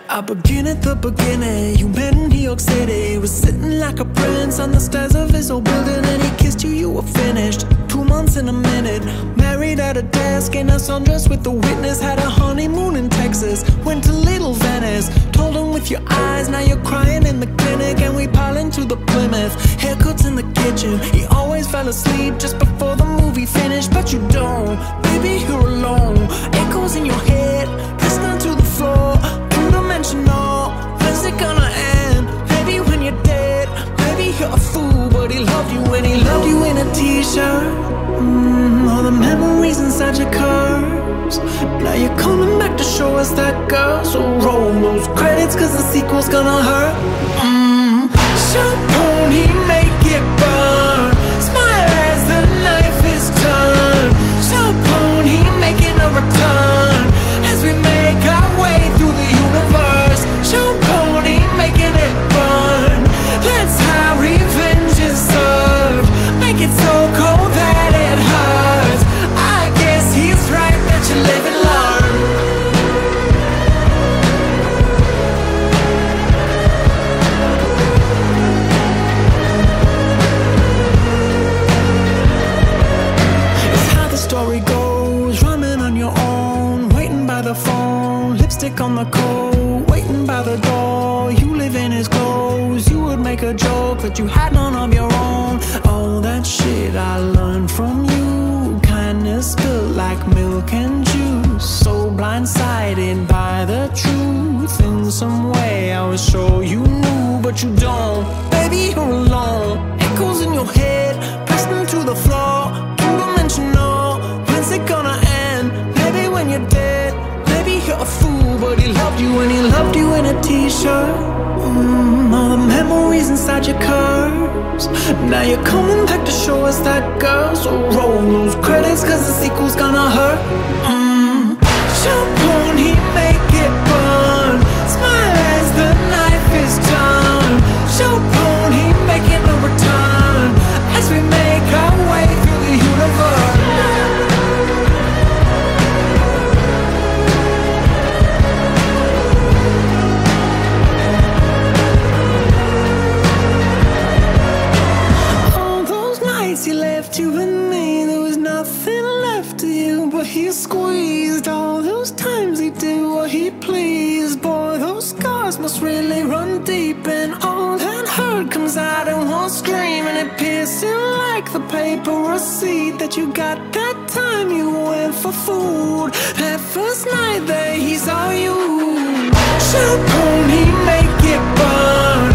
I begin at the beginning. You met in New York City, was sitting like a prince on the stairs of his old building, and he kissed you, you were finished. 2 months in a minute, married at a desk in a sundress with the witness. Had a honeymoon in Texas, went to Little Venice. Told him with your eyes, now you're crying in the clinic. And we pile into the Plymouth, haircuts in the kitchen. He always fell asleep just before the movie finished, but you don't, baby, you're alone. Echoes in your head, pressed onto the floor. Two-dimensional, when's it gonna end? Maybe when you're dead, maybe you're a fool, but he loved you when he loved you in a t-shirt. All the memories inside your curves. Now you're coming back to show us that girl. So roll those credits, cause the sequel's gonna hurt. Champagne, make it burn. Smile as the knife is turned. Champagne, making a return as we make our way through the universe. Champagne, making it burn. That's how revenge is served. Make it so cold that it hurts. I guess he's right that you live and learn. It's how the story goes, rhyming on your own, waiting by the phone, lipstick on the coat, waiting by the door. You live in his clothes, you would make a joke that you had none of your own. All that shit I learned from you, kindness spilled like milk and juice. So blindsided by the truth, in some way I was sure you knew, but you don't, baby, you're alone. Echoes in your head, pressed into the floor. Two-dimensional, when's it gonna end? Maybe when you're dead, maybe you're a fool, but he loved you and he loved you in a t-shirt. All the memories inside your curves. Now you're coming back to show us that girl. So roll those credits, cause the sequel's gonna hurt. Champagne, he make it burn. Smile as the knife is turned. Champagne, he making a return as we make our way through the universe. He left you and me, there was nothing left of you, but he squeezed. All those times he did what he pleased. Boy, those scars must really run deep, and all that hurt comes out in one scream, and it piercing like the paper receipt that you got that time you went for food. That first night that he saw you. Champagne, he make it burn.